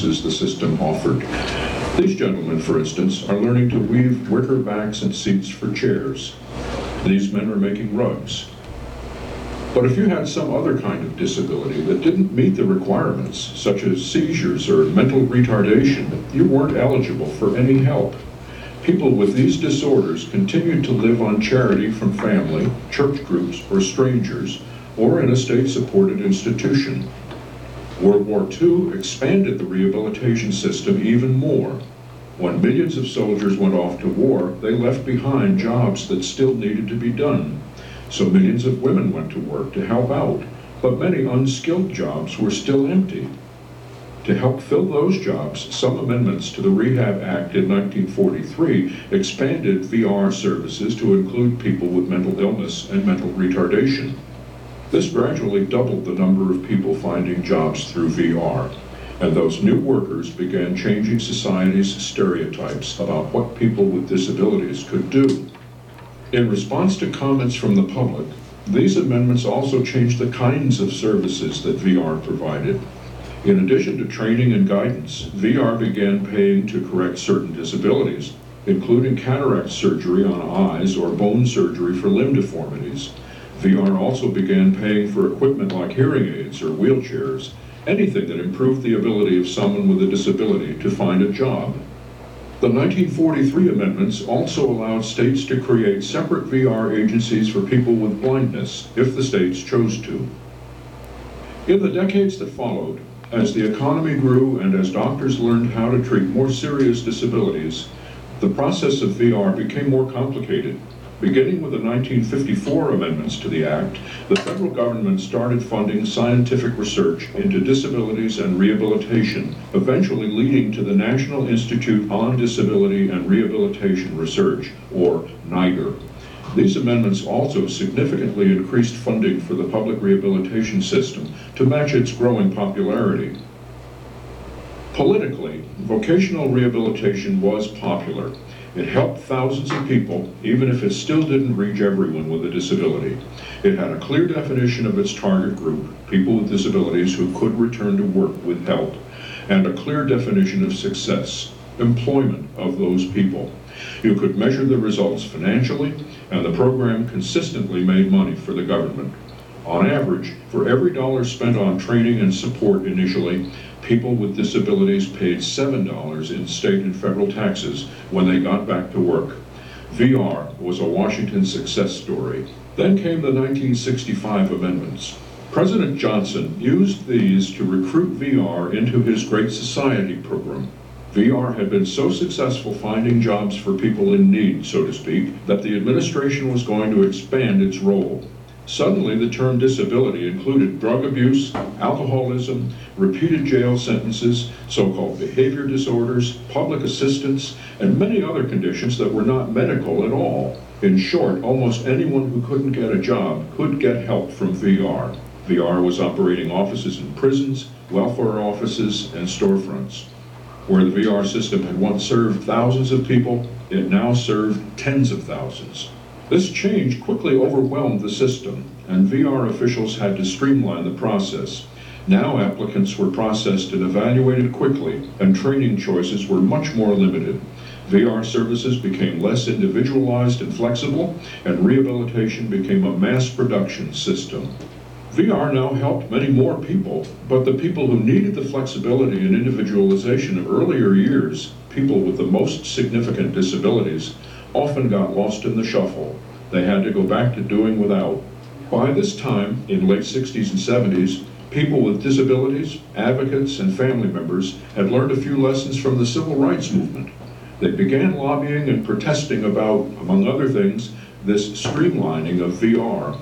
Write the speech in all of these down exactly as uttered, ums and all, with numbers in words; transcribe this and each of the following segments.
the system offered. These gentlemen, for instance, are learning to weave wicker backs and seats for chairs. These men are making rugs. But if you had some other kind of disability that didn't meet the requirements, such as seizures or mental retardation, you weren't eligible for any help. People with these disorders continued to live on charity from family, church groups, or strangers, or in a state-supported institution. World War Two expanded the rehabilitation system even more. When millions of soldiers went off to war, they left behind jobs that still needed to be done. So millions of women went to work to help out, but many unskilled jobs were still empty. To help fill those jobs, some amendments to the Rehab Act in nineteen forty-three expanded V R services to include people with mental illness and mental retardation. This gradually doubled the number of people finding jobs through V R, and those new workers began changing society's stereotypes about what people with disabilities could do. In response to comments from the public, these amendments also changed the kinds of services that V R provided. In addition to training and guidance, V R began paying to correct certain disabilities, including cataract surgery on eyes or bone surgery for limb deformities. V R also began paying for equipment like hearing aids or wheelchairs, anything that improved the ability of someone with a disability to find a job. The nineteen forty-three amendments also allowed states to create separate V R agencies for people with blindness, if the states chose to. In the decades that followed, as the economy grew and as doctors learned how to treat more serious disabilities, the process of V R became more complicated. Beginning with the nineteen fifty-four amendments to the Act, the federal government started funding scientific research into disabilities and rehabilitation, eventually leading to the National Institute on Disability and Rehabilitation Research, or NIDR. These amendments also significantly increased funding for the public rehabilitation system to match its growing popularity. Politically, vocational rehabilitation was popular. It helped thousands of people, even if it still didn't reach everyone with a disability. It had a clear definition of its target group, people with disabilities who could return to work with help, and a clear definition of success, employment of those people. You could measure the results financially, and the program consistently made money for the government. On average, for every dollar spent on training and support initially, people with disabilities paid seven dollars in state and federal taxes when they got back to work. V R was a Washington success story. Then came the nineteen sixty-five amendments. President Johnson used these to recruit V R into his Great Society program. V R had been so successful finding jobs for people in need, so to speak, that the administration was going to expand its role. Suddenly, the term disability included drug abuse, alcoholism, repeated jail sentences, so-called behavior disorders, public assistance, and many other conditions that were not medical at all. In short, almost anyone who couldn't get a job could get help from V R. V R was operating offices in prisons, welfare offices, and storefronts. Where the V R system had once served thousands of people, it now served tens of thousands. This change quickly overwhelmed the system, and V R officials had to streamline the process. Now applicants were processed and evaluated quickly, and training choices were much more limited. V R services became less individualized and flexible, and rehabilitation became a mass production system. V R now helped many more people, but the people who needed the flexibility and individualization of earlier years, people with the most significant disabilities, often got lost in the shuffle. They had to go back to doing without. By this time, in late sixties and seventies, people with disabilities, advocates, and family members had learned a few lessons from the civil rights movement. They began lobbying and protesting about, among other things, this streamlining of V R.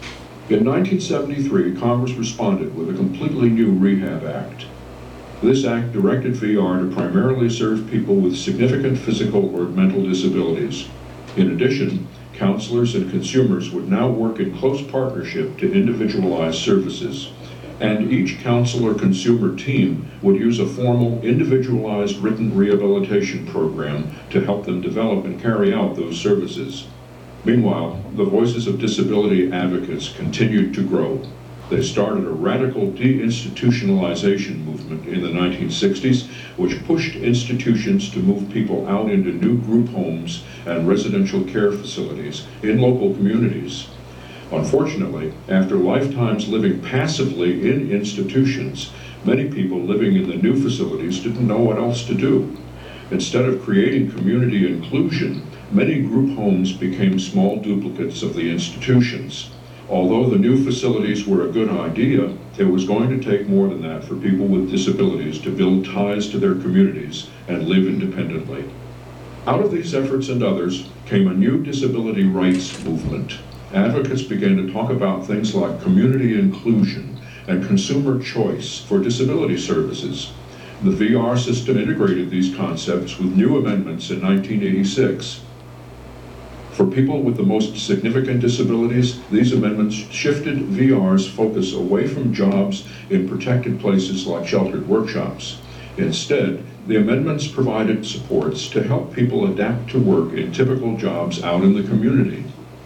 In nineteen seventy-three, Congress responded with a completely new Rehab Act. This act directed V R to primarily serve people with significant physical or mental disabilities. In addition, counselors and consumers would now work in close partnership to individualize services, and each counselor consumer team would use a formal, individualized written rehabilitation program to help them develop and carry out those services. Meanwhile, the voices of disability advocates continued to grow. They started a radical deinstitutionalization movement in the nineteen sixties, which pushed institutions to move people out into new group homes and residential care facilities in local communities. Unfortunately, after lifetimes living passively in institutions, many people living in the new facilities didn't know what else to do. Instead of creating community inclusion, many group homes became small duplicates of the institutions. Although the new facilities were a good idea, it was going to take more than that for people with disabilities to build ties to their communities and live independently. Out of these efforts and others came a new disability rights movement. Advocates began to talk about things like community inclusion and consumer choice for disability services. The V R system integrated these concepts with new amendments in nineteen eighty-six. For people with the most significant disabilities, these amendments shifted V R's focus away from jobs in protected places like sheltered workshops. Instead, the amendments provided supports to help people adapt to work in typical jobs out in the community.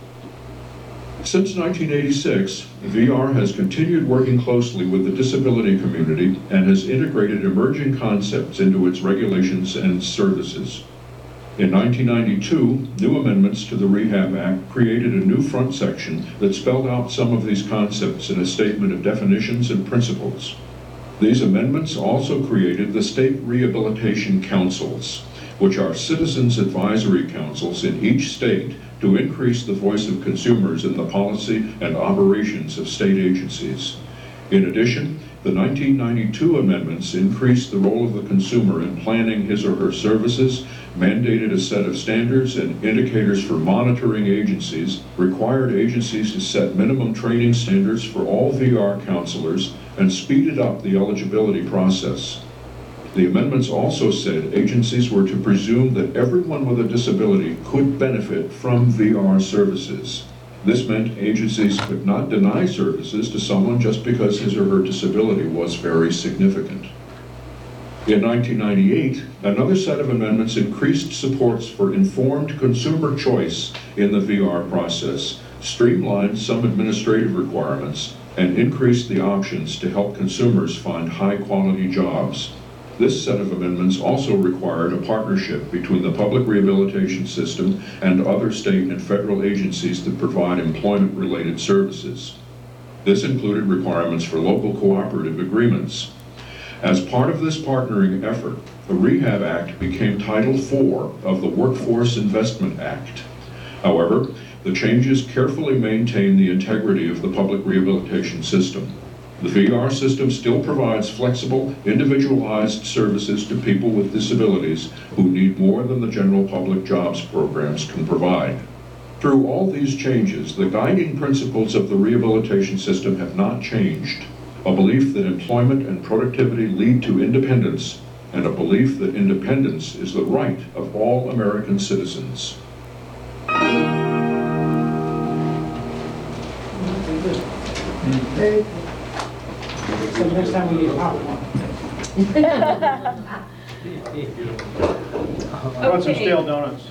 Since nineteen eighty-six, V R has continued working closely with the disability community and has integrated emerging concepts into its regulations and services. In nineteen ninety-two, new amendments to the Rehab Act created a new front section that spelled out some of these concepts in a statement of definitions and principles. These amendments also created the State Rehabilitation Councils, which are citizens' advisory councils in each state to increase the voice of consumers in the policy and operations of state agencies. In addition, the nineteen ninety-two amendments increased the role of the consumer in planning his or her services, mandated a set of standards and indicators for monitoring agencies, required agencies to set minimum training standards for all V R counselors, and speeded up the eligibility process. The amendments also said agencies were to presume that everyone with a disability could benefit from V R services. This meant agencies could not deny services to someone just because his or her disability was very significant. In nineteen ninety-eight, another set of amendments increased supports for informed consumer choice in the V R process, streamlined some administrative requirements, and increased the options to help consumers find high-quality jobs. This set of amendments also required a partnership between the public rehabilitation system and other state and federal agencies that provide employment-related services. This included requirements for local cooperative agreements. As part of this partnering effort, the Rehab Act became Title four of the Workforce Investment Act. However, the changes carefully maintain the integrity of the public rehabilitation system. The V R system still provides flexible, individualized services to people with disabilities who need more than the general public jobs programs can provide. Through all these changes, the guiding principles of the rehabilitation system have not changed. A belief that employment and productivity lead to independence, and a belief that independence is the right of all American citizens. Hey. So next time we need popcorn. I want some stale donuts.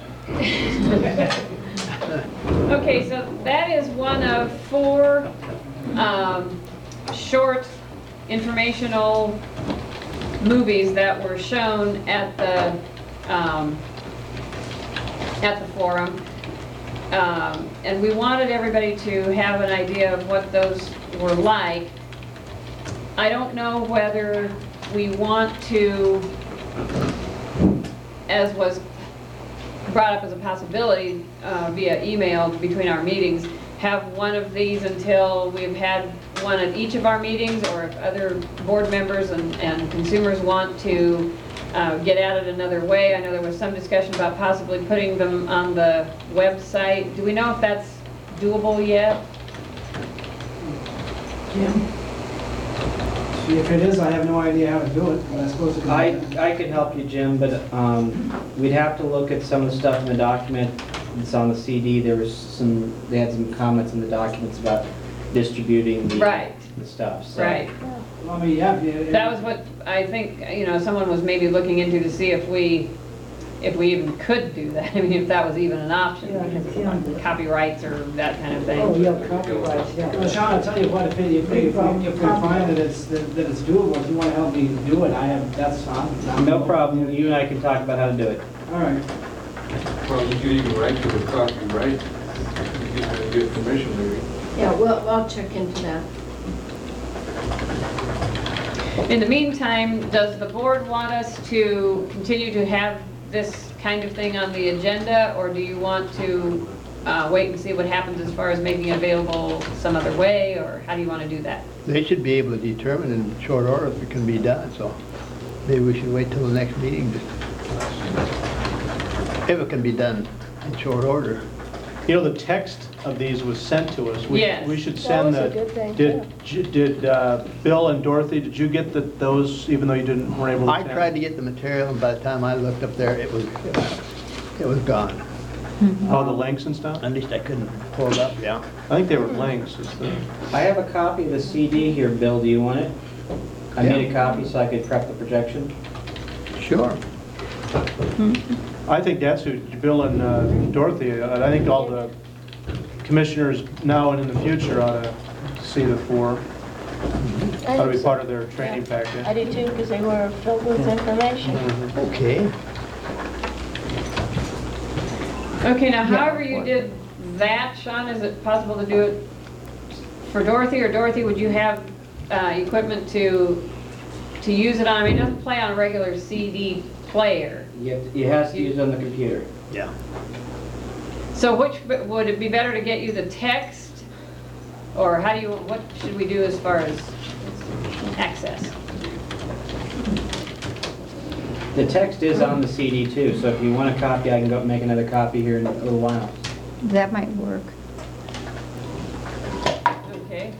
Okay, so that is one of four um, short informational movies that were shown at the um, at the forum, um, and we wanted everybody to have an idea of what those were like. I don't know whether we want to, as was brought up as a possibility uh, via email between our meetings, have one of these until we've had one at each of our meetings, or if other board members and, and consumers want to uh, get at it another way. I know there was some discussion about possibly putting them on the website. Do we know if that's doable yet? Jim? See, if it is, I have no idea how to do it, but I suppose it can I, be done. I could help you, Jim, but um, we'd have to look at some of the stuff in the document that's on the C D. There was some, they had some comments in the documents about distributing the, Right. the stuff. So. Right. Well, I mean, yeah. if you- That was what I think, you know, someone was maybe looking into to see if we, if we even could do that, I mean, if that was even an option, Yeah, because yeah. of copyrights or that kind of Oh, thing. yeah, copyright, Well, yeah. Sean, I'll tell you what, if, it- if, if we- if we find that it's, that that it's doable, if you wanna help me do it, I have, that's, I'm. I'm- No problem, you and I can talk about how to do it. All right. Well, you could even write to the copyright, you could get permission maybe. Yeah, well, I'll check into that. In the meantime, does the board want us to continue to have this kind of thing on the agenda, or do you want to uh, wait and see what happens as far as making it available some other way, or how do you want to do that? They should be able to determine in short order if it can be done, so maybe we should wait till the next meeting to, if it can be done in short order. You know, the text of these was sent to us. We- Yes. We should That send was the... a good thing, Did, j- did uh, Bill and Dorothy, did you get the- those, even though you didn't, weren't able to I attend? tried to get the material, and by the time I looked up there, it was, it was gone. Oh, the links and stuff? At least I couldn't pull it up, yeah. I think they were links. is the- I have a copy of the C D here, Bill, do you want it? I made a Yeah. copy so I could prep the projection. Sure. I think that's who, Bill and uh, Dorothy, uh, I think all the commissioners now and in the future ought to see the four, I ought to be think so. part of their training I package. do too, because they were filled with information. Okay. Okay, now Yeah. however you did that, Sean, is it possible to do it for Dorothy, or Dorothy, would you have uh, equipment to, to use it on? I mean, it doesn't play on a regular C D player. You have to- It has to use it on the computer. Yeah. So which, would it be better to get you the text? Or how do you, what should we do as far as access? The text is on the C D too, so if you want a copy, I can go make another copy here in a little while. That might work. Okay.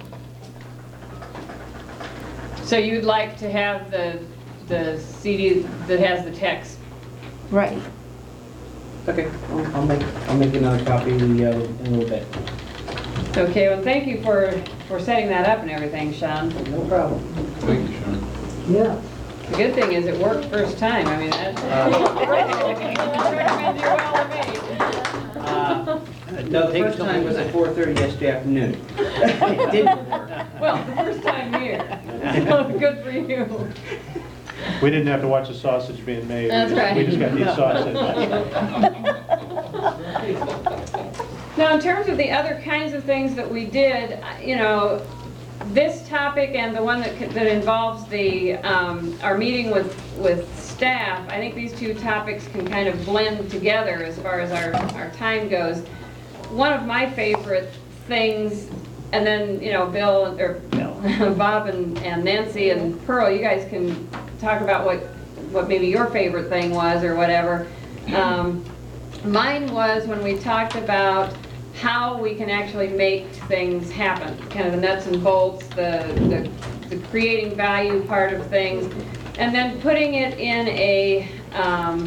So you'd like to have the, the C D that has the text? Right. Okay, I'll I'll make, I'll make another copy uh, in a little bit. Okay, well, thank you for, for setting that up and everything, Sean. No problem. Thank you, Sean. Yeah. The good thing is it worked first time, I mean, that's. Recommend you well to me. Uh, No, the first time was at four thirty yesterday afternoon. It didn't work. Well, the first time here, so good for you. We didn't have to watch the sausage being made. We That's just- right. We just got to eat sausage. Now, in terms of the other kinds of things that we did, uh, you know, this topic and the one that, c- that involves the, um, our meeting with, with staff, I think these two topics can kind of blend together as far as our, our time goes. One of my favorite things, and then, you know, Bill, or Bill, Bob and, and Nancy and Pearl, you guys can talk about what, what maybe your favorite thing was or whatever. Um, Mine was when we talked about how we can actually make things happen, kind of the nuts and bolts, the, the, the creating value part of things, and then putting it in a, um,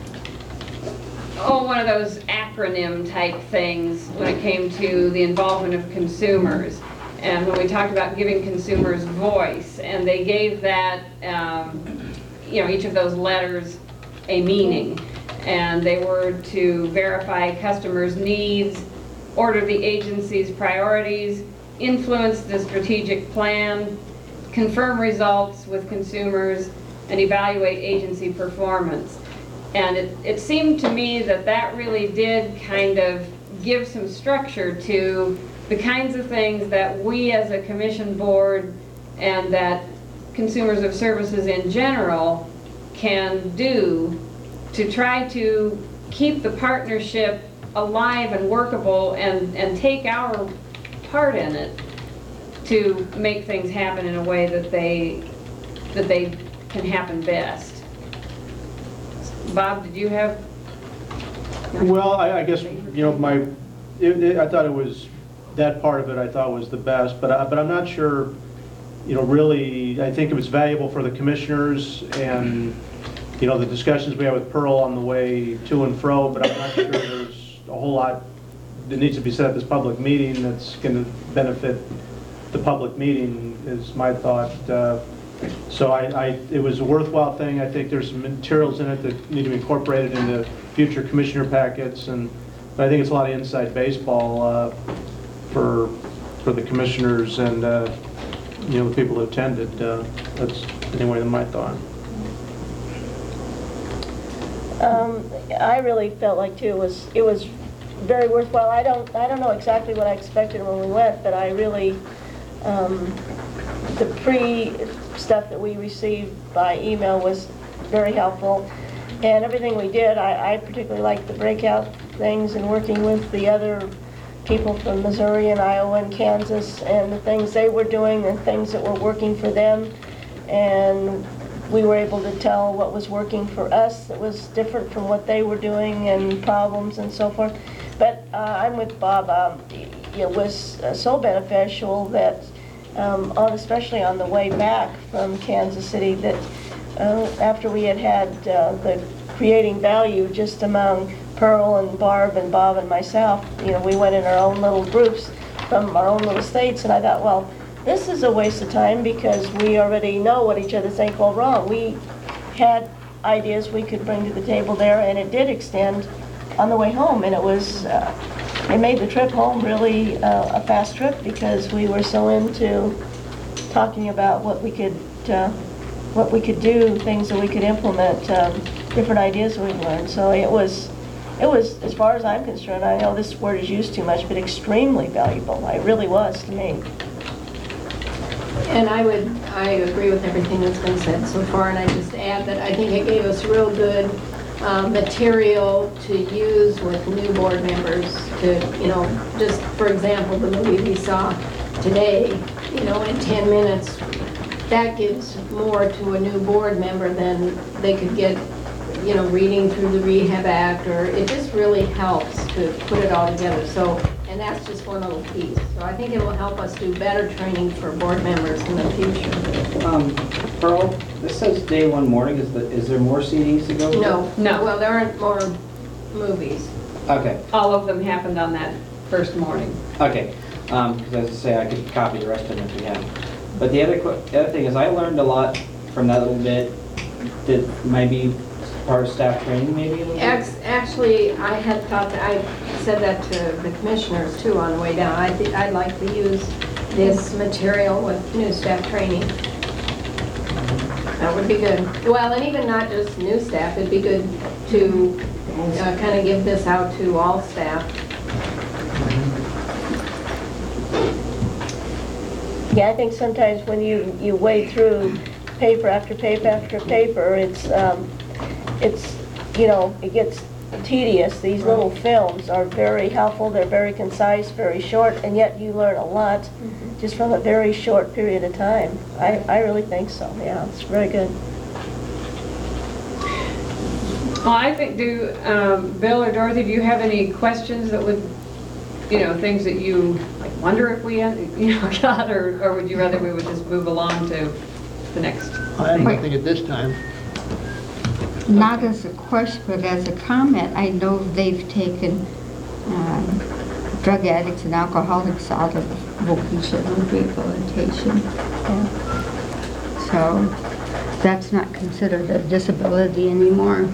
oh, one of those acronym type things when it came to the involvement of consumers. And when we talked about giving consumers voice, and they gave that, um, you know, each of those letters a meaning. And they were to verify customers' needs, order the agency's priorities, influence the strategic plan, confirm results with consumers, and evaluate agency performance. And it, it seemed to me that that really did kind of give some structure to the kinds of things that we as a commission board and that consumers of services in general can do to try to keep the partnership alive and workable and, and take our part in it to make things happen in a way that they, that they can happen best. Bob, did you have? Well, I, I guess, you know, my, it, it, I thought it was, that part of it I thought was the best, but I, but I'm not sure, you know, really, I think it was valuable for the commissioners and, you know, the discussions we had with Pearl on the way to and fro, but I'm not sure there's a whole lot that needs to be said at this public meeting that's going to benefit the public meeting, is my thought. Uh, So I, I, it was a worthwhile thing. I think there's some materials in it that need to be incorporated into future commissioner packets, and but I think it's a lot of inside baseball uh, for for the commissioners and uh, you know, the people who attended. Uh, that's anyway my thought. Um, I really felt like too, it was, it was very worthwhile. I don't, I don't know exactly what I expected when we went, but I really, um, the pre-stuff that we received by email was very helpful. And everything we did, I, I particularly liked the breakout things and working with the other people from Missouri and Iowa and Kansas and the things they were doing and things that were working for them. And we were able to tell what was working for us that was different from what they were doing and problems and so forth. But uh, I'm with Bob. Um, it was uh, so beneficial that, um, on, especially on the way back from Kansas City, that uh, after we had had uh, the creating value just among Pearl and Barb and Bob and myself, you know, we went in our own little groups from our own little states, and I thought, well, this is a waste of time because we already know what each other think all wrong. We had ideas we could bring to the table there, and it did extend on the way home, and it was, uh, it made the trip home really uh, a fast trip because we were so into talking about what we could, uh, what we could do, things that we could implement, um, different ideas we learned. So it was, it was, as far as I'm concerned, I know this word is used too much, but extremely valuable. It really was to me. And I would, I agree with everything that's been said so far, and I just add that I think it gave us real good um, material to use with new board members to, you know, just for example, the movie we saw today, you know, in ten minutes, that gives more to a new board member than they could get, you know, reading through the Rehab Act, or it just really helps to put it all together. So, and that's just one little piece. So I think it will help us do better training for board members in the future. Um, Pearl, this says day one morning. Is the, is there more C Ds to go? No, No. Well, there aren't more movies. Okay, All of them happened on that first morning. okay. Um, because as I say, I could copy the rest of them if we have. But the other, que- the other thing is I learned a lot from that little bit that might be part of staff training maybe a little bit. Ex- Actually, I had thought, that I said that to the commissioners too on the way down. I think I'd like to use this material with new staff training. That would be good. Well, and even not just new staff, it'd be good to uh, kind of give this out to all staff. Yeah, I think sometimes when you, you wade through paper after paper after paper, it's, um, it's, you know, it gets tedious. These little films are very helpful, they're very concise, very short, and yet you learn a lot Mm-hmm. just from a very short period of time. I, I really think so, yeah, it's very good. Well, I think, do, um, Bill or Dorothy, do you have any questions that would, you know, things that you like wonder if we, had, you know, got, or, or would you rather we would just move along to the next? I have nothing at this time. Not as a question, but as a comment, I know they've taken um, drug addicts and alcoholics out of vocational rehabilitation. Yeah. So that's not considered a disability anymore.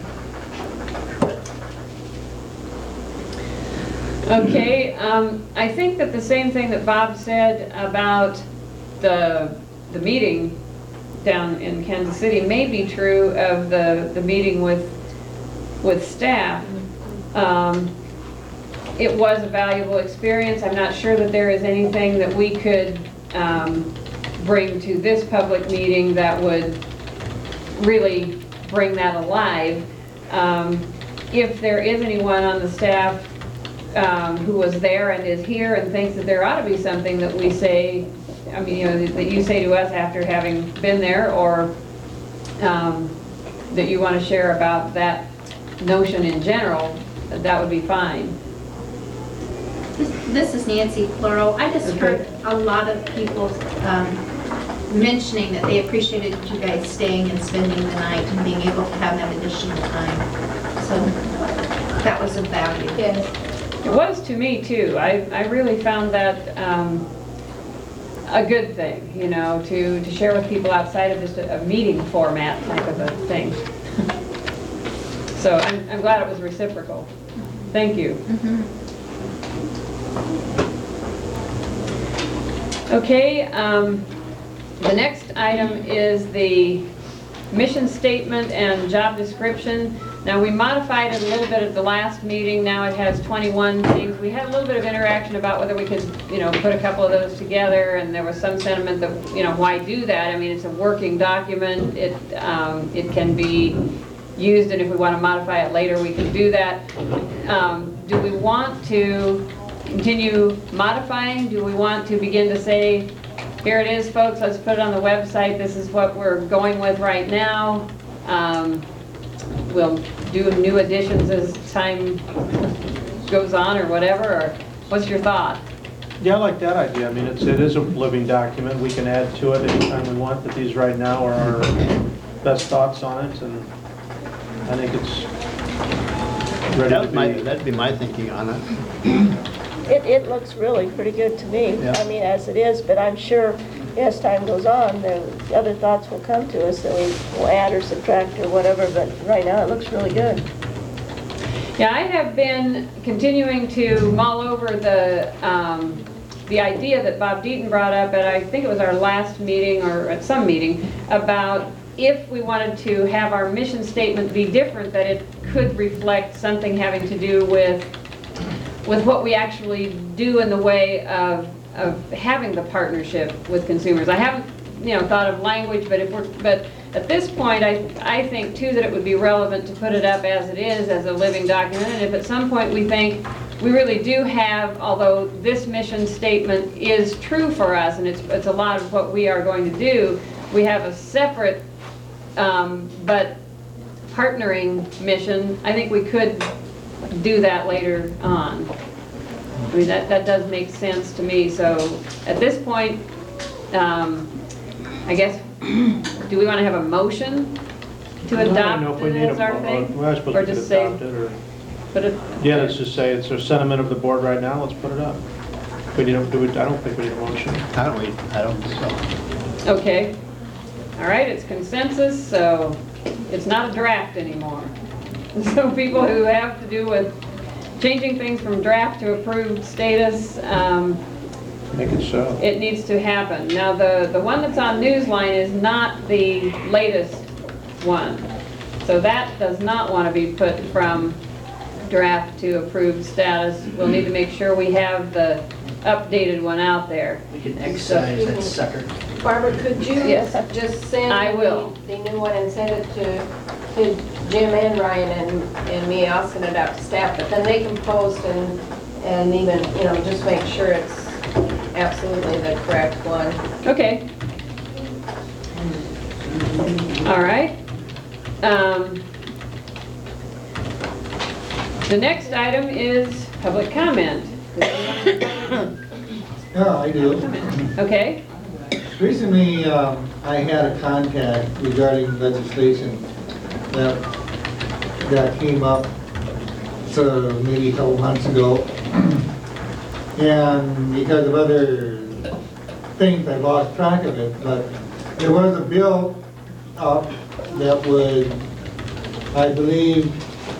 Okay, um, I think that the same thing that Bob said about the, the meeting down in Kansas City may be true of the, the meeting with, with staff. Um, it was a valuable experience. I'm not sure that there is anything that we could um, bring to this public meeting that would really bring that alive. Um, if there is anyone on the staff um, who was there and is here and thinks that there ought to be something that we say, I mean, you know, that you say to us after having been there, or um, that you want to share about that notion in general, that would be fine. This is Nancy Plural. I just Okay. heard a lot of people um, mentioning that they appreciated you guys staying and spending the night and being able to have that additional time. So that was of value. Yes. It was to me too. I, I really found that um, a good thing, you know, to, to share with people outside of just a, a meeting format type of a thing. So I'm, I'm glad it was reciprocal. Thank you. Okay, um, the next item is the mission statement and job description. Now, we modified it a little bit at the last meeting. Now it has twenty-one things. We had a little bit of interaction about whether we could, you know, put a couple of those together, and there was some sentiment that, you know, why do that? I mean, it's a working document. It, um, it can be used, and if we want to modify it later, we can do that. Um, do we want to continue modifying? Do we want to begin to say, here it is, folks, let's put it on the website, this is what we're going with right now? Um, we'll do new additions as time goes on or whatever, or what's your thought? Yeah, I like that idea. I mean, it's, it is a living document. We can add to it anytime we want, but these right now are our best thoughts on it, and I think it's ready That to would my, be. that'd be my thinking on it. It, it looks really pretty good to me. Yeah. I mean, as it is, but I'm sure as time goes on, the other thoughts will come to us that we will add or subtract or whatever, but right now it looks really good. Yeah, I have been continuing to mull over the, um, the idea that Bob Deaton brought up at, I think it was our last meeting or at some meeting, about if we wanted to have our mission statement be different, that it could reflect something having to do with with what we actually do in the way of, of having the partnership with consumers. I haven't, you know, thought of language, but if we're, but at this point, I, I think too that it would be relevant to put it up as it is, as a living document, and if at some point we think we really do have, although this mission statement is true for us, and it's, it's a lot of what we are going to do, we have a separate, um, but partnering mission, I think we could do that later on. I mean, that, that does make sense to me. So at this point, um, I guess, do we want to have a motion to I don't adopt know if we it need as a, our uh, thing? we're not supposed Or to just say, adopt it, or, put it, yeah, let's just say it's our sentiment of the board right now, let's put it up. We need a, do we, I don't think we need a motion. I don't, really- I don't think so. okay. All right, it's consensus, so it's not a draft anymore. So people who have to do with changing things from draft to approved status, um, Make it so. it needs to happen. Now, the, the one that's on Newsline is not the latest one. So that does not want to be put from draft to approved status. We'll need to make sure we have the updated one out there. We can excise that sucker. Barbara, could you Yes. just send I will. the the new one and send it to, to Jim and Ryan and, and me? I'll send it out to staff, but then they can post and, and even, you know, just make sure it's absolutely the correct one. Okay. All right. Um, The next item is public comment. Yeah, I do. Okay, Recently, um, I had a contact regarding legislation that, that came up, so maybe a couple months ago. And because of other things, I lost track of it, but there was a bill up that would, I believe,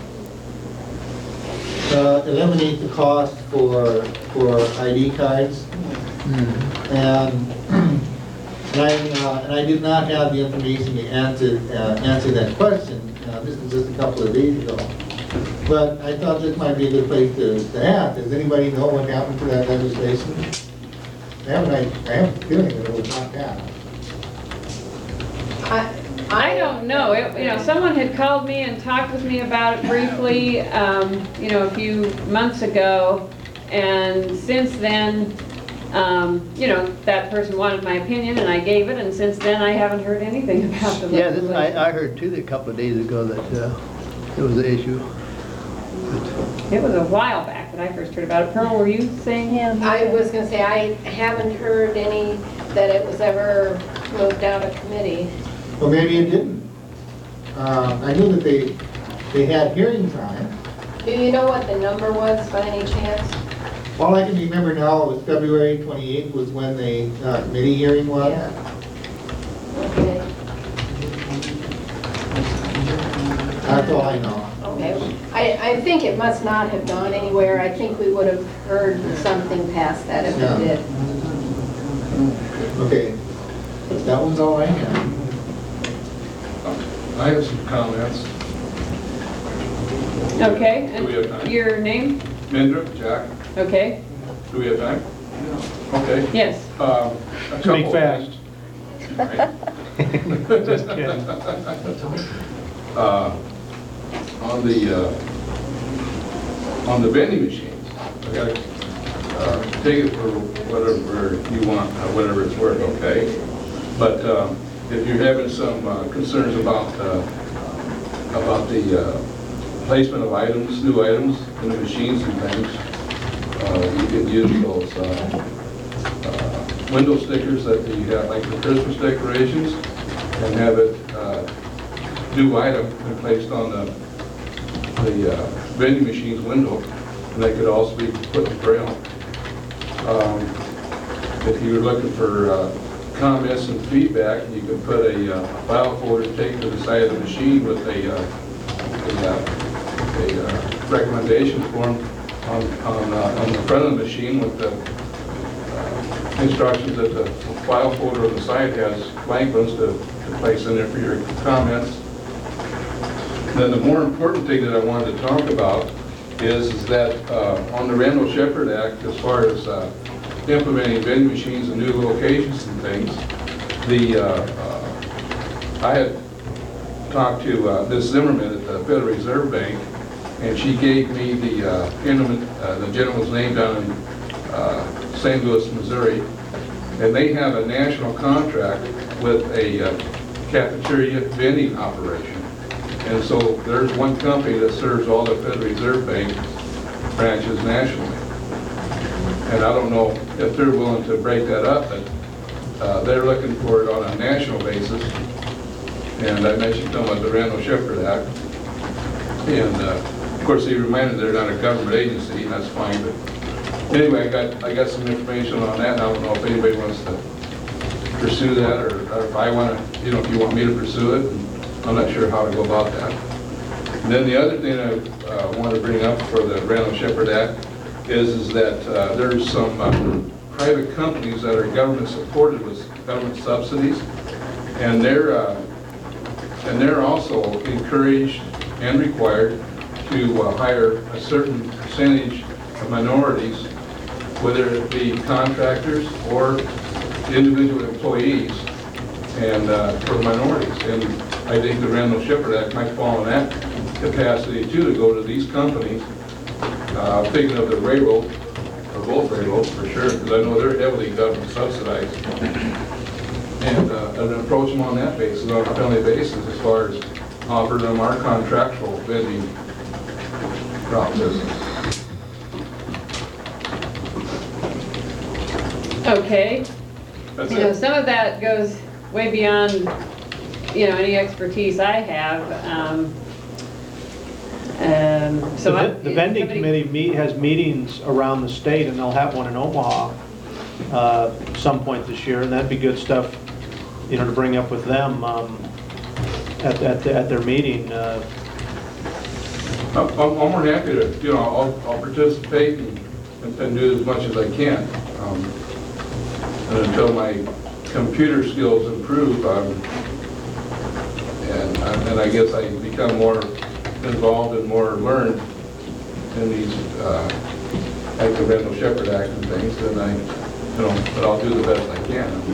uh, eliminate the cost for, for I D cards. And, and I, uh, and I did not have the information to answer, uh, answer that question. Uh, this was just a couple of days ago. But I thought this might be a good place to, to ask. Does anybody know what happened to that legislation? I have, an- I have a feeling that it was not passed. I, I don't know, It- you know, someone had called me and talked with me about it briefly, um, you know, a few months ago, and since then, um, you know, that person wanted my opinion, and I gave it, and since then, I haven't heard anything about the Yeah, this, legislation. I, I heard too, that a couple of days ago that, uh, it was an issue. It was a while back that I first heard about it. Pearl, were you saying? Yeah. I was gonna say, I haven't heard any, that it was ever moved out of committee. Well, maybe it didn't. Um, I knew that they, they had hearings on it. Do you know what the number was by any chance? all I can remember now was February twenty-eighth was when the uh, committee hearing was. Okay. That's all I know. Okay. I, I think it must not have gone anywhere. I think we would have heard something past that if Yeah. it did. Okay, that was all I had. I have some comments. Okay, Do we have time? and your name? Mindra, Jack, Okay, do we have time? Okay. yes. Um, a Speak couple fast. things. Just kidding. Uh, On the, uh, on the vending machines, I gotta uh, take it for whatever you want, uh, whatever it's worth, okay? But um, if you're having some uh, concerns about, uh, about the uh, placement of items, new items in the machines and things, uh, you can use those uh, uh, window stickers that you have, like the Christmas decorations, and have it uh, new item and placed on the, the uh, vending machine's window, and they could also be put in braille. Um, If you were looking for uh, comments and feedback, you could put a uh, file folder taped to the side of the machine with a, uh, a, uh, a uh, recommendation form on, on, uh, on the front of the machine with the uh, instructions that the file folder on the side has blank ones to, to place in there for your comments. Then the more important thing that I wanted to talk about is, is that uh, on the Randall Shepherd Act, as far as uh, implementing vending machines in new locations and things, the, uh, uh, I had talked to uh, Miz Zimmerman at the Federal Reserve Bank, and she gave me the, uh, gentleman, uh, the gentleman's name down in uh, Saint Louis, Missouri, and they have a national contract with a uh, cafeteria vending operation. And so there's one company that serves all the Federal Reserve Bank branches nationally. And I don't know if they're willing to break that up, but uh, they're looking for it on a national basis. And I mentioned them about the Randall Shepherd Act. And uh, of course, he reminded they're not a government agency, and that's fine. But anyway, I got I got some information on that, and I don't know if anybody wants to pursue that, or, or if I want to, you know, if you want me to pursue it. I'm not sure how to go about that. And then the other thing I uh, want to bring up for the Randall Shepherd Act is, is that uh, there's some uh, private companies that are government supported with government subsidies, and they're uh, and they're also encouraged and required to uh, hire a certain percentage of minorities, whether it be contractors or individual employees, and uh, for minorities. And I think the Randall Shepherd Act might fall in that capacity too, to go to these companies, uh, thinking of the railroad, or both railroads for sure, because I know they're heavily government subsidized, and, uh, and approach them on that basis, on a friendly basis, as far as offering them our contractual vending route business. Okay. That's You know, it. some of that goes way beyond, you know, any expertise I have. Um, um, so The I- ven- the vending somebody- committee meet, has meetings around the state, and they'll have one in Omaha uh, some point this year, and that'd be good stuff, you know, to bring up with them um, at, at, the- at their meeting. uh, I'm, I'm I'm more happy to, you know, I'll, I'll participate and, and do as much as I can. Um, and until my computer skills improve, um, and, and I guess I become more involved and more learned in these, uh, like the Randall Shepherd Act and things, then I, you know, but I'll do the best I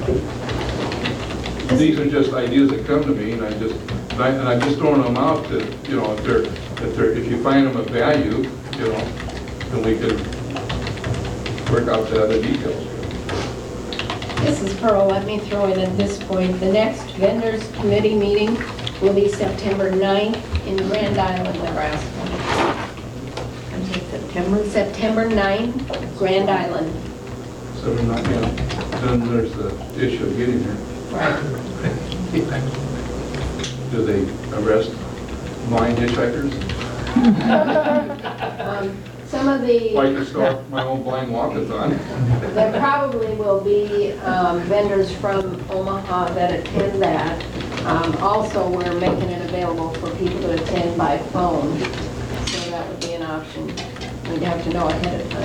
can. These are just ideas that come to me, and I just, and, I, and I'm just throwing them out to, you know, if they're, if they're, if you find them of value, you know, then we could work out the other details. This is Pearl, let me throw in at this point, the next vendors committee meeting will be September ninth in Grand Island, Nebraska. September, September ninth, Grand Island. So we're not, you know, then there's the issue of getting there. Right. Do they arrest blind hitchhikers? Um, Some of the. Like to start my own blind walkathon. There probably will be um, vendors from Omaha that attend that. Um, Also, we're making it available for people to attend by phone, so that would be an option. We'd have to know ahead of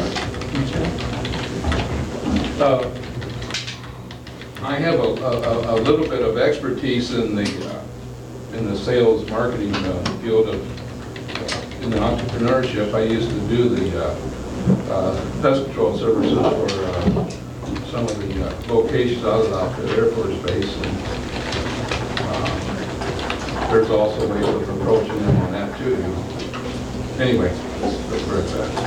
time. Uh, I have a, a, a little bit of expertise in the, uh, in the sales marketing uh, field of, uh, in the entrepreneurship. I used to do the uh, uh, pest control services for uh, some of the uh, locations out of the Air Force Base. And, uh, there's also ways of approaching them on that too. Anyway, that's that's where it's at.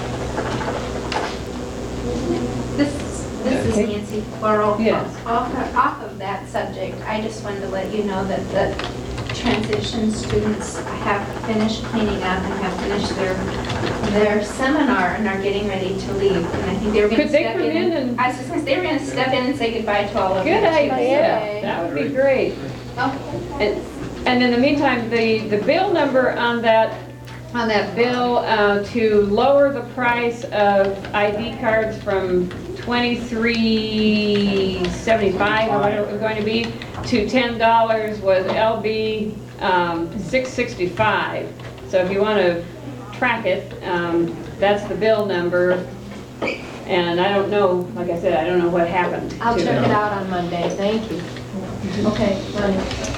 This, this is Okay. Nancy Laurel. Yes. Off, off of that subject, I just wanted to let you know that the transition students have finished cleaning up and have finished their, their seminar and are getting ready to leave. And I think they were gonna Could they step come in in and, and- I was just gonna say, they were gonna step in and say goodbye to all of you. Good idea. Okay. That would be great. Okay. And and in the meantime, the, the bill number on that, on that bill uh, to lower the price of I D cards from twenty-three seventy-five or whatever it was going to be to ten dollars was L B um, six sixty-five. So if you want to track it, um, that's the bill number. And I don't know, like I said, I don't know what happened I'll to check it. it out on Monday, thank you. Okay, Monday.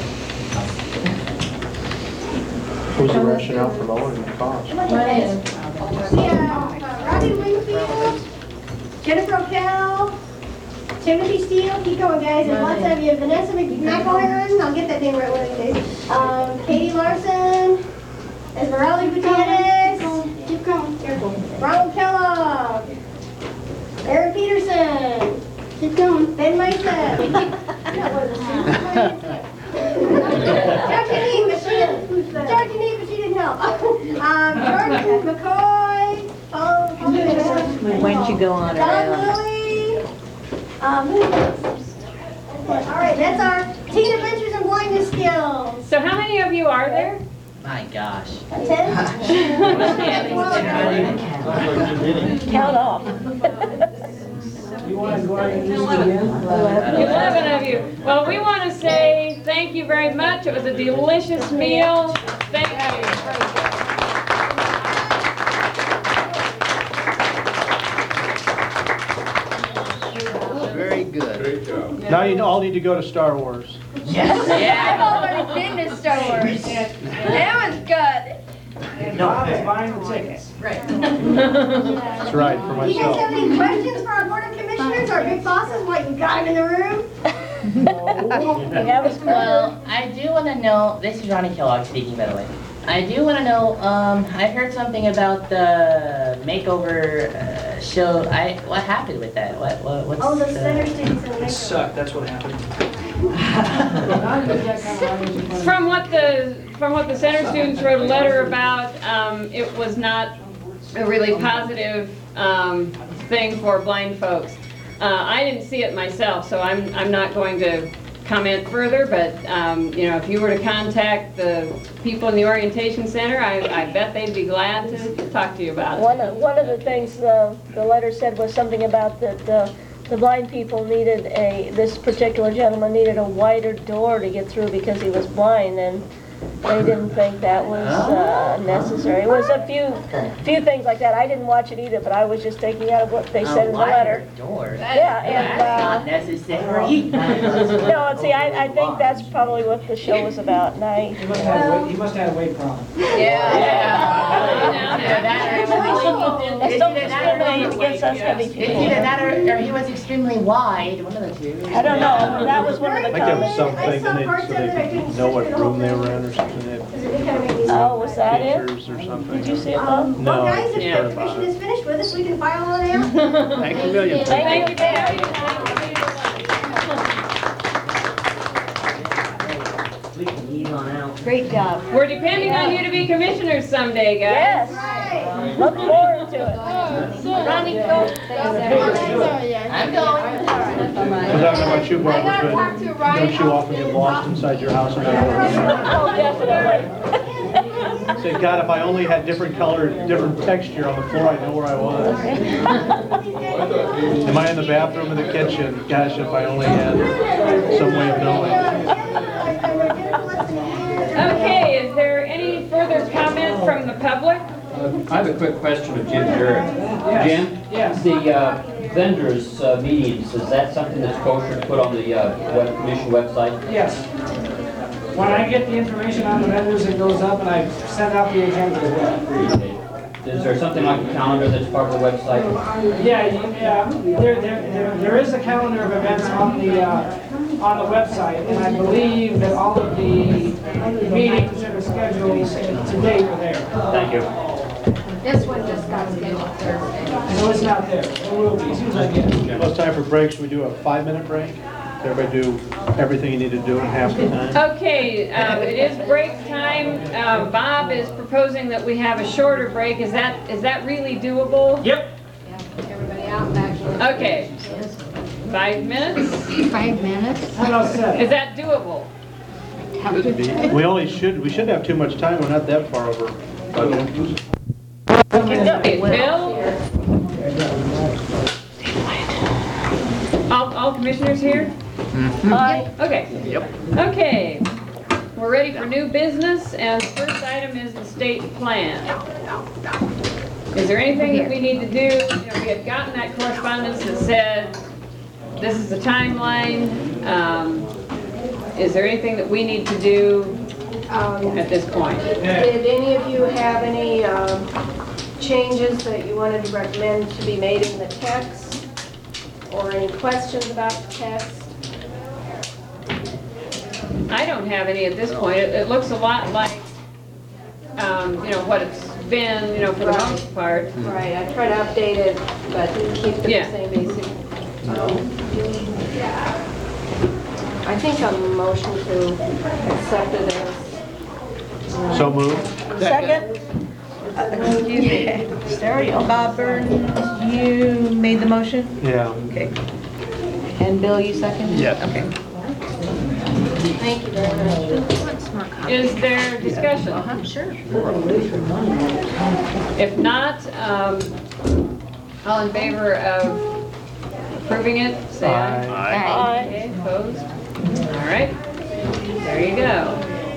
Who's the rationale for lowering the cost? Monday. Yeah, Robbie Wingfield, Jennifer O'Kell, Timothy Steele, keep going guys, and lots of you, Vanessa McMahon, I'll get that name right one of these days. Um, Katie Larson, Esmeralda Gutierrez, keep going, careful. Ronald Kellogg, Aaron Peterson, keep going. Ben Mason. Jackie Neat, but she didn't, Jackie Neat, but she didn't help. Um, Jordan McCoy, follow, follow me. Why don't you go on Don around? Lilly. Um, who else? All right, that's our teen adventures and blindness skills. So how many of you are there? My gosh. Ten? Count off. You want to go ahead and use it again? eleven of you. Well, we want to say thank you very much. It was a delicious meal. Thank you. Very good. Great job. Now you all need to go to Star Wars. I've already been to Star Wars. That was good. Bob is buying the tickets. That's right, for Do you guys myself. have any questions for our board of commissioners, our big bosses, like we got them in the room? That was Well, I do want to know, this is Ronnie Kellogg speaking, by the way. I do want to know, um, I heard something about the makeover uh, show. I, what happened with that? What, what, what's Oh, the the- center students and the Sucked, that's what happened. From what the, from what the center students wrote a letter about, um, it was not a really positive, um, thing for blind folks. Uh, I didn't see it myself, so I'm, I'm not going to comment further, but, um, you know, if you were to contact the people in the orientation center, I, I bet they'd be glad to talk to you about it. One of, one of the things the, the letter said was something about that uh, the blind people needed a, this particular gentleman needed a wider door to get through because he was blind, and they didn't think that was uh, necessary. It was a few, few things like that. I didn't watch it either, but I was just taking out of what they said in the letter. Door. Yeah, and, That's uh, not necessary. no, and see, I, I think that's probably what the show was about, and I, He must have, a weight- he must have a weight problem. Let's don't discriminate against us heavy It's people. either that or, or he was extremely wide, one of the two. I don't know, that was one of the I think that was comments. something, then they, so they could know what room they were in or something. They had Oh, was that it? pictures or something. Did you see it, Bob? Um, No, well, guys, if I the heard about commission it. is finished with us, we can file on out. Thank you a million. Thank you, Dan. We can ease on out. Great job. We're depending on you to be commissioners someday, guys. Yes, look forward to it. Ronnie, go. I'm going. Because I don't know about you, Barbara, but don't you often get lost inside your house and not know where you are? Oh, definitely. Say, God, if I only had different color, different texture on the floor, I'd know where I was. Am I in the bathroom, in the kitchen? Gosh, if I only had some way of knowing. Okay, is there any further comment from the public? Uh, I have a quick question of Jim Jarrett. Jim? Yes. The uh, vendors' uh, meetings, is that something that's kosher to put on the uh, web commission website? Yes. When I get the information on the vendors, it goes up and I send out the agenda as well. Okay. Is there something like a calendar that's part of the website? Yeah, you- yeah, there, there, there, there is a calendar of events on the, uh, on the website, and I believe that all of the meetings that are scheduled to date are there. Thank you. This one just got scheduled Thursday. So it's not there, it will be, as soon as I get it. Well, it's time for break. Should we do a five-minute break? Everybody do everything you need to do in half the time? Okay, um, it is break time. Um, Bob is proposing that we have a shorter break. Is that, is that really doable? Yep. Everybody out back. Okay. Five minutes? Five minutes? How about seven? Is that doable? We only should, we shouldn't have too much time. We're not that far over. Okay, Bill? All, all commissioners here? Aye. Okay. Yep. Okay, we're ready for new business, and the first item is the state plan. Is there anything that we need to do? You know, we had gotten that correspondence that said, this is the timeline. Um, Is there anything that we need to do Um, at this point? Did any of you have any um, changes that you wanted to recommend to be made in the text? Or any questions about the text? I don't have any at this point. It, it looks a lot like, um, you know, what it's been, you know, for the Right. most part. Right, I try to update it, but keep it Yeah. the same basic. um, I think a motion to accept it as. uh, So moved. Second? Excuse me. Stereo. Bob Burns, you made the motion? Yeah. Okay. And Bill, you seconded? Yes. Okay. Thank you very much. Is there discussion? Uh-huh, sure. If not, um, all in favor of approving it, say aye. Aye. Okay, opposed? All right, there you go.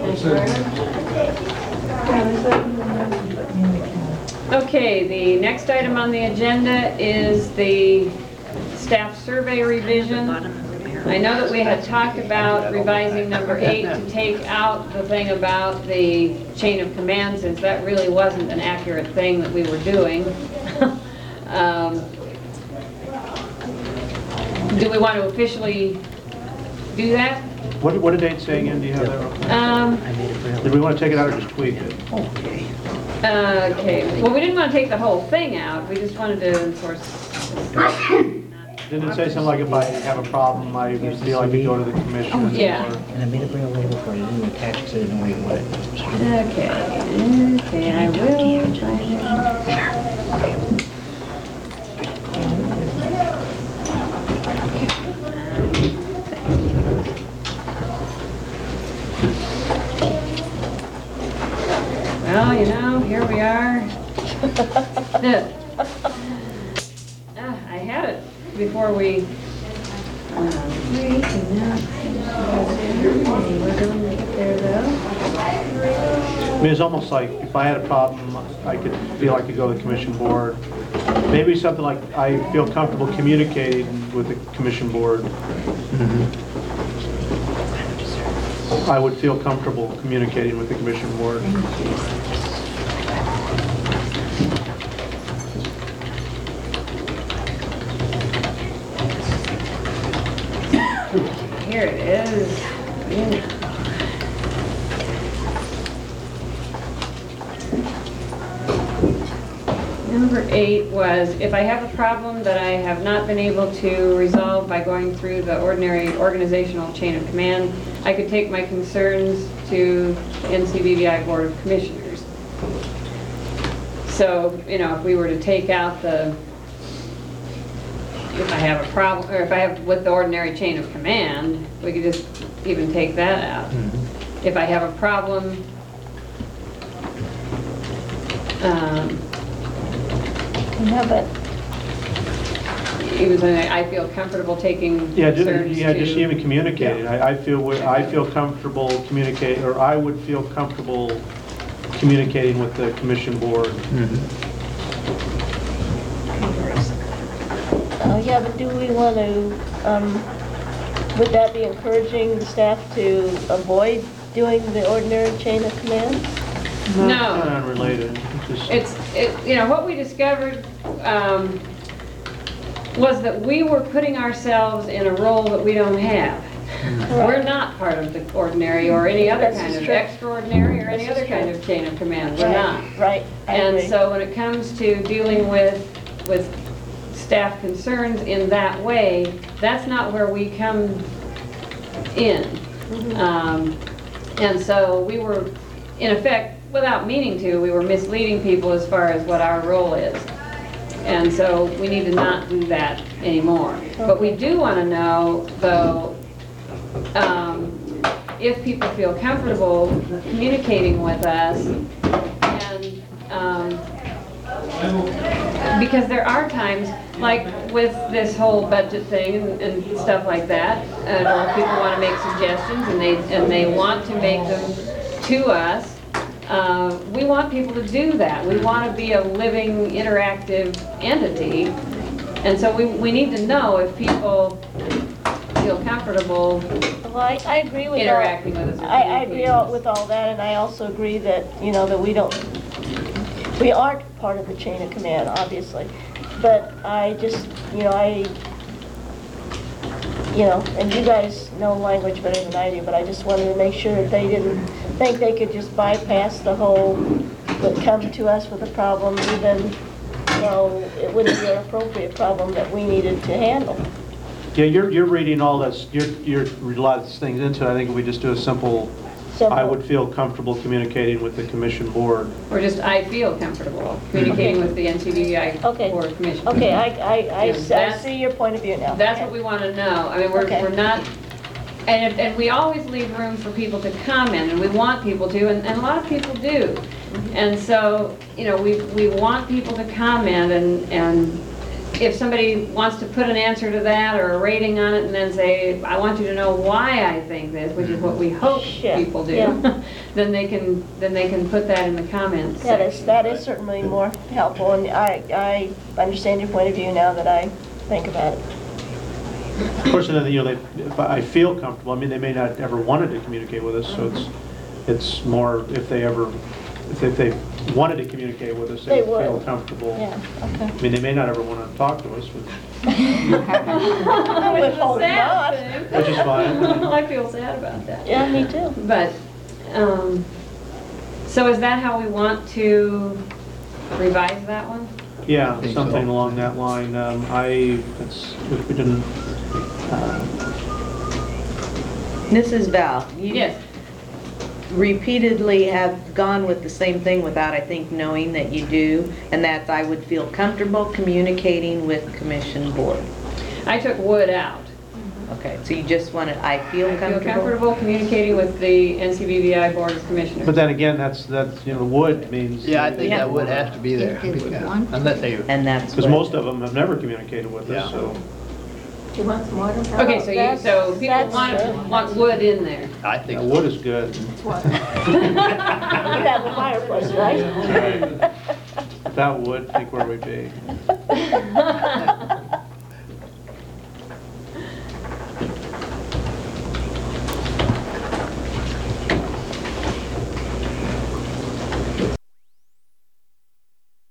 Okay, the next item on the agenda is the staff survey revision. I know that we had talked about revising number eight to take out the thing about the chain of command, since that really wasn't an accurate thing that we were doing. Um, Do we want to officially do that? What, what did Nate say again? Do you have that? Um, Did we want to take it out or just tweak it? Okay. uh, okay, well, we didn't want to take the whole thing out, we just wanted to enforce. Didn't it say something like if I have a problem, I feel I could go to the commission? Yeah. or- And I made a braille label for you, and attach it so you know what it was. Okay, okay, I will try to. Well, you know, here we are. Ah, I had it before we. um, We're going to get there though. I mean, it's almost like if I had a problem, I could feel I could go to the commission board. Maybe something like I feel comfortable communicating with the commission board. I would feel comfortable communicating with the commission board. Here it is. Yeah. Number eight was, if I have a problem that I have not been able to resolve by going through the ordinary organizational chain of command, I could take my concerns to the N C B V I Board of Commissioners. So, you know, if we were to take out the, if I have a problem, or if I have with the ordinary chain of command, we could just even take that out. If I have a problem Um, Yeah, but Even saying, I feel comfortable taking Yeah, just, concerns yeah, just to- even communicating. I, I feel, wi- I feel comfortable communicate, or I would feel comfortable communicating with the commission board. Uh, yeah, but do we want to, um, would that be encouraging the staff to avoid doing the ordinary chain of command? No. Not unrelated. It's just- It's, it, you know, what we discovered, um, was that we were putting ourselves in a role that we don't have. We're not part of the ordinary or any other This kind is of true. extraordinary or any This is other kind true. of chain of command. We're Right, not. Right, I And agree. so when it comes to dealing with, with staff concerns in that way, that's not where we come in. Um, And so we were, in effect, without meaning to, we were misleading people as far as what our role is. And so we need to not do that anymore. But we do want to know, though, um, if people feel comfortable communicating with us, and, um, because there are times, like with this whole budget thing and, and stuff like that, and or people want to make suggestions and they, and they want to make them to us, uh, we want people to do that. We want to be a living, interactive entity. And so we, we need to know if people feel comfortable Well, I, I agree with all. interacting with us. or I, I agree communicating all- with us. with all that, and I also agree that, you know, that we don't, we aren't part of the chain of command, obviously. But I just, you know, I, you know, and you guys know language better than I do, but I just wanted to make sure that they didn't think they could just bypass the whole, but come to us with a problem, even though it wouldn't be an appropriate problem that we needed to handle. Yeah, you're, you're reading all this, you're, you're reading a lot of these things into it. I think if we just do a simple, I would feel comfortable communicating with the commission board. Or just, I feel comfortable communicating with the N C D V I Okay. Board of Commissioners. Okay, I, I, I Yeah, s- I that's- see your point of view now. That's Okay. what we want to know. I mean, we're, Okay. we're not, and, and we always leave room for people to comment, and we want people to, and, and a lot of people do. And so, you know, we, we want people to comment, and, and if somebody wants to put an answer to that or a rating on it and then say, I want you to know why I think this, which is what we hope Yeah, people do, yeah. then they can, then they can put that in the comments That is, section. that is certainly more helpful, and I, I understand your point of view now that I think about it. Of course, and then, you know, they, if I feel comfortable, I mean, they may not ever wanted to communicate with us, so it's, it's more if they ever, if they, if they wanted to communicate with us, They they would feel would. comfortable. Yeah, okay. I mean, they may not ever want to talk to us, but, I would Which is hope a sad not. thing. which is fine. I feel sad about that. Yeah, me too. But, um, so is that how we want to revise that one? Yeah, Think so. something along that line. Um, I, it's, if we didn't, uh, Missus Val, you Yes. repeatedly have gone with the same thing without, I think, knowing that you do, and that's I would feel comfortable communicating with commission board. I took would out. Okay, so you just want to, I feel I feel comfortable? comfortable communicating with the N C B V I Board of Commissioners. but then again, that's, that's, you know, would means. Yeah, I think Yeah. that would have to be there, If they would because- want to. unless they, And that's Because what- most of them have never communicated with Yeah. us, so. Do you want some water? Okay, so you, That's- so people that's want, good. want would in there. I think Yeah, so. wood is good. You have a fireplace, right? Right. Without wood, think where we'd be.